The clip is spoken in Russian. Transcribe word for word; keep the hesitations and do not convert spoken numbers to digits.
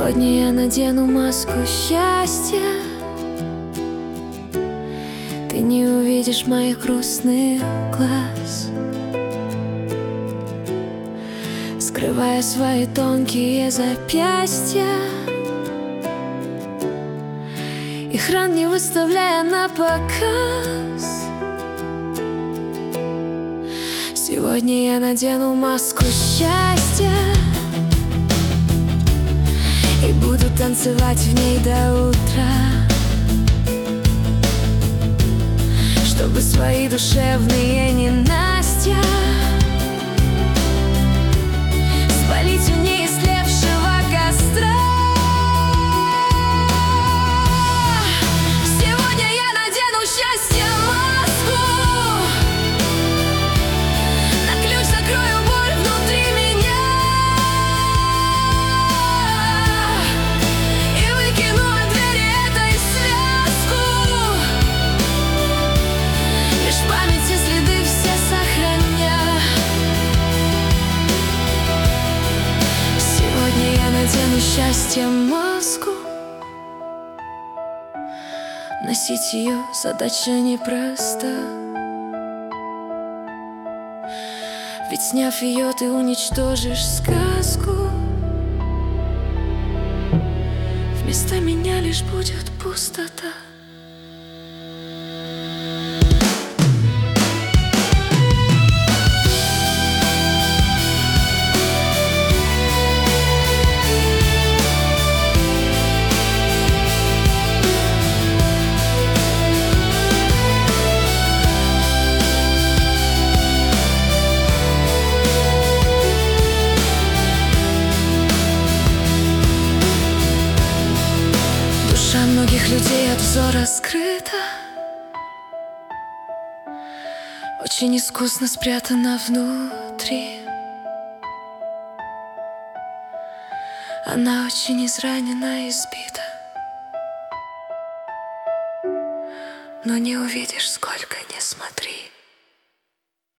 Сегодня я надену маску счастья. Ты не увидишь моих грустных глаз, скрывая свои тонкие запястья, их ран не выставляя на показ. Сегодня я надену маску счастья и буду танцевать в ней до утра, чтобы свои душевные ненастья спалить в ней истлевшего костра. Сегодня я надену счастье маску, на ключ закрою боль внутри меня и выкину от двери этой связку, лишь в памяти следы все сохраня. Сегодня я надену счастье маску. Носить ее задача непроста, ведь сняв ее, ты уничтожишь сказку. Вместо меня лишь будет пустота. Душа многих людей от взора скрыта, очень искусно спрятана внутри. Она очень изранена и избита, но не увидишь, сколько не смотри.